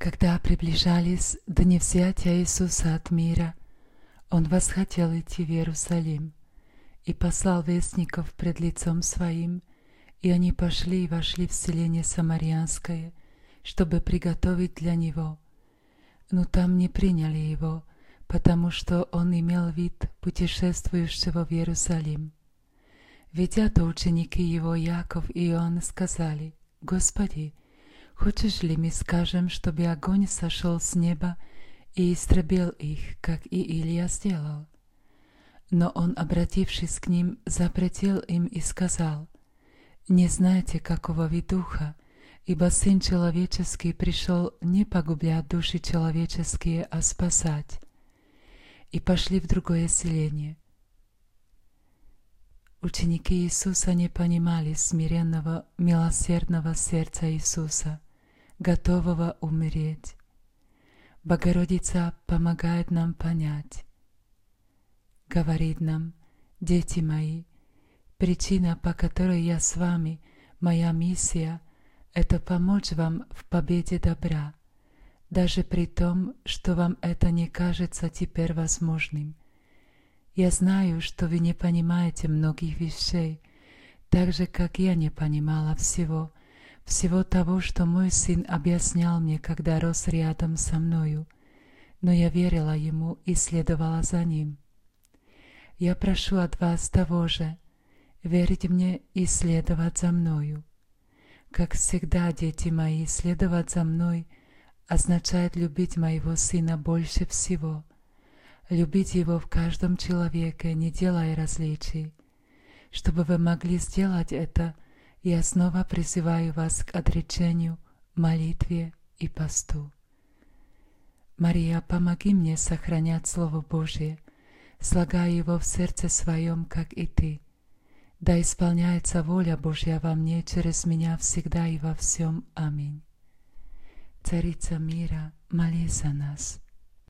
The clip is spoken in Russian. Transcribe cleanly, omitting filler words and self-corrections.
Когда приближались дни взятия Иисуса от мира, Он восхотел идти в Иерусалим и послал вестников пред лицом Своим, и они пошли и вошли в селение Самарянское, чтобы приготовить для Него. Но там не приняли Его, потому что Он имел вид путешествующего в Иерусалим. Видя то, ученики Его Яков и Иоанн сказали: «Господи, хочешь ли мы скажем, чтобы огонь сошел с неба и истребил их, как и Илия сделал?» Но Он, обратившись к ним, запретил им и сказал: «Не знаете, какого вы духа, ибо Сын Человеческий пришел не погублять души человеческие, а спасать». И пошли в другое селение. Ученики Иисуса не понимали смиренного, милосердного сердца Иисуса, готового умереть. Богородица помогает нам понять. Говорит нам: «Дети мои, причина, по которой я с вами, моя миссия, это помочь вам в победе добра, даже при том, что вам это не кажется теперь возможным. Я знаю, что вы не понимаете многих вещей, так же, как я не понимала всего того, что мой сын объяснял мне, когда рос рядом со мною, но я верила ему и следовала за ним. Я прошу от вас того же, верить мне и следовать за мною. Как всегда, дети мои, следовать за мной означает любить моего сына больше всего, любить его в каждом человеке, не делая различий. Чтобы вы могли сделать это, я снова призываю вас к отречению, молитве и посту. Мария, помоги мне сохранять Слово Божие, слагая его в сердце своем, как и ты. Да исполняется воля Божья во мне через меня всегда и во всем. Аминь. Царица мира, молись за нас.